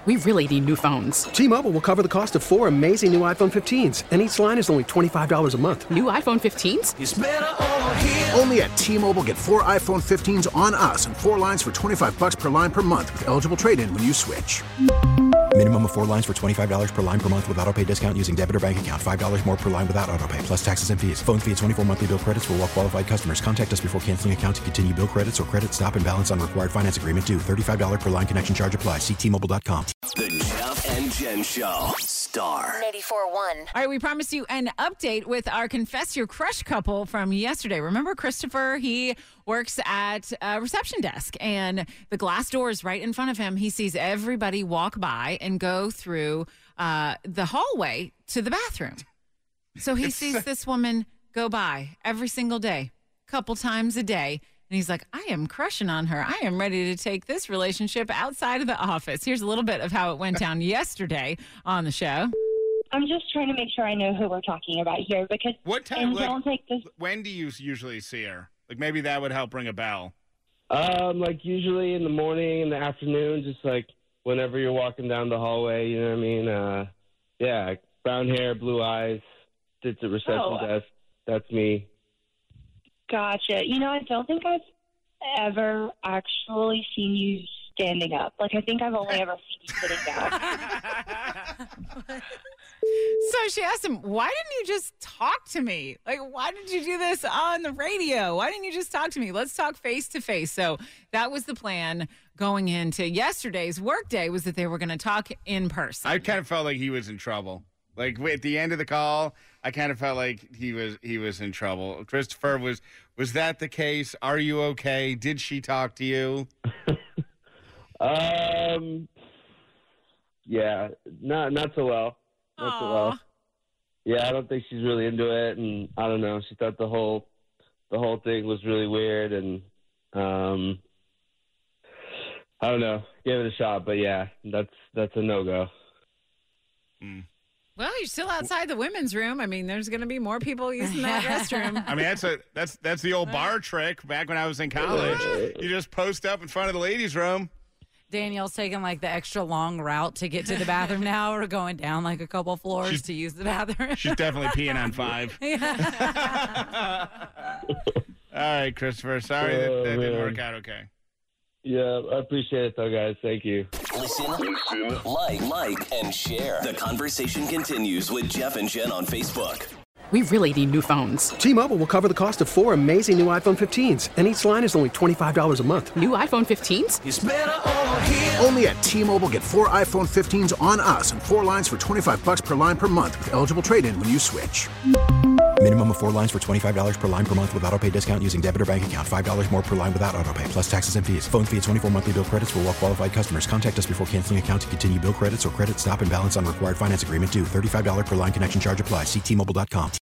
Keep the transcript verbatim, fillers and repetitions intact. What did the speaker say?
We really need new phones. T-Mobile will cover the cost of four amazing new iPhone fifteens, and each line is only twenty-five dollars a month. New iPhone fifteens? It's better over here. Only at T-Mobile, get four iPhone fifteens on us and four lines for twenty-five dollars per line per month with eligible trade-in when you switch. Minimum of four lines for twenty-five dollars per line per month with autopay discount using debit or bank account. five dollars more per line without autopay, plus taxes and fees. Phone fee at twenty-four monthly bill credits for well-qualified customers. Contact us before canceling account to continue bill credits or credit stop and balance on required finance agreement due. thirty-five dollars per line connection charge applies. See T Mobile dot com. The Jeff and Jen Show. Star. ninety-four point one. All right, we promised you an update with our Confess Your Crush couple from yesterday. Remember Christopher? He works at a reception desk, and the glass door is right in front of him. He sees everybody walk by and go through uh, the hallway to the bathroom. So he sees this woman go by every single day, couple times a day. And he's like, I am crushing on her. I am ready to take this relationship outside of the office. Here's a little bit of how it went down yesterday on the show. I'm just trying to make sure I know who we're talking about here because what time? and Like, don't take this. When do you usually see her? Like maybe that would help ring a bell. Um, like usually in the morning, in the afternoon, just like whenever you're walking down the hallway. You know what I mean? Uh, yeah, brown hair, blue eyes, sits at reception Oh. desk. That's me. Gotcha. You know, I don't think I've ever actually seen you standing up. Like, I think I've only ever seen you sitting down. So she asked him, why didn't you just talk to me? Like, why did you do this on the radio? Why didn't you just talk to me? Let's talk face to face. So that was the plan going into yesterday's workday, was that they were going to talk in person. I kind of felt like he was in trouble. Like at the end of the call, I kind of felt like he was he was in trouble. Christopher, was was that the case? Are you okay? Did she talk to you? um, yeah, not not so well. Not Aww. so well. Yeah, I don't think she's really into it, and I don't know. She thought the whole the whole thing was really weird, and um, I don't know. Give it a shot, but yeah, that's that's a no go. Mm. Well, you're still outside the women's room. I mean, there's going to be more people using that restroom. I mean, that's a that's that's the old bar trick. Back when I was in college, you just post up in front of the ladies' room. Danielle's taking like the extra long route to get to the bathroom now, or going down like a couple floors She's- to use the bathroom. She's definitely peeing on five. All right, Christopher. Sorry that, Oh, that didn't man. work out okay. Yeah, I appreciate it though, guys. Thank you. Listen, Listen, like, like, and share. The conversation continues with Jeff and Jen on Facebook. We really need new phones. T-Mobile will cover the cost of four amazing new iPhone fifteens, and each line is only twenty-five dollars a month. New iPhone fifteens? It's better over here. Only at T-Mobile, get four iPhone fifteens on us and four lines for twenty-five dollars per line per month with eligible trade-in when you switch. Minimum of four lines for twenty-five dollars per line per month with autopay discount using debit or bank account. five dollars more per line without autopay, plus taxes and fees. Phone fee at twenty-four monthly bill credits for well-qualified customers. Contact us before canceling account to continue bill credits or credit stop and balance on required finance agreement due. thirty-five dollars per line connection charge applies. See T Mobile dot com.